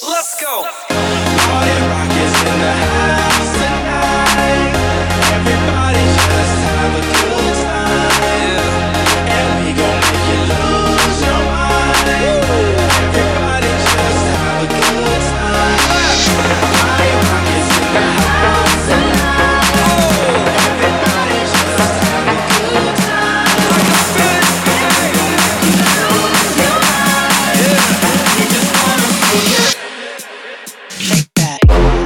Let's go. Party rock is in the house tonight. Everybody just have a good time. And we gon' make you lose your mind. Everybody just have a good time. Party rock is in the house tonight. Everybody just have a good time. You lose your mind. We just wanna see you. Shake that.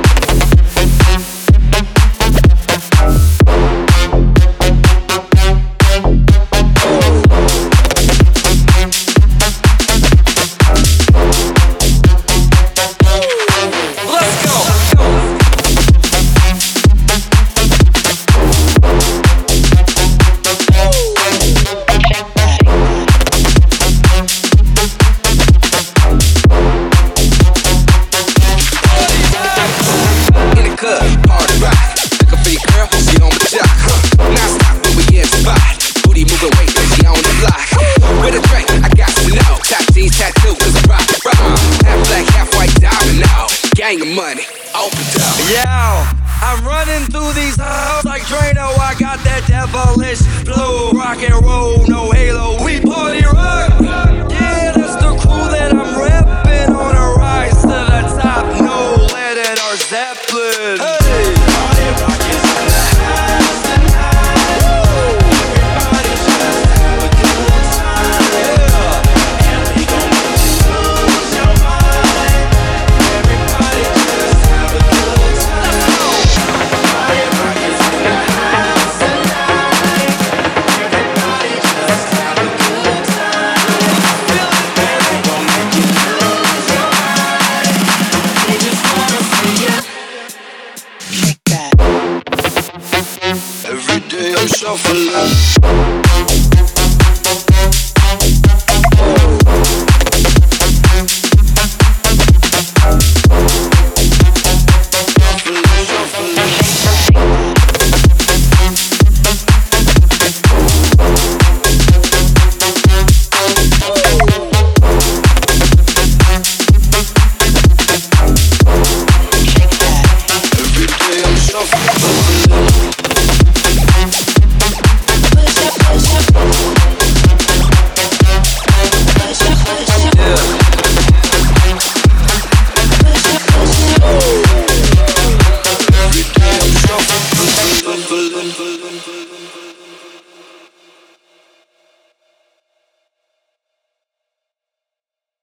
Let's go. In the club, party rock. Looking for your girl, she on the jock. Now stop when we in the spot. Booty moving weight, she on the block. With a drink, I got to know. Top jeans tattoo, cause I rock. Half black, half white diamond now. Gang of money, open up. Yeah, I'm running through these halls like Drano. I got that devilish flow. Rock and roll, no halo. We party rock. Yeah, that's the crew that I'm repping on a rise to the top. No lead in our Zeppelin. Hey. Party rock is in the house tonight. Everybody just have a good time. And we gon' make you lose your mind. Everybody just have a good time. Party rock is in the house tonight. Everybody just have a good time. And we gon' make you lose your mind. We just wanna see you. Shake that. Every day I'm shuffling.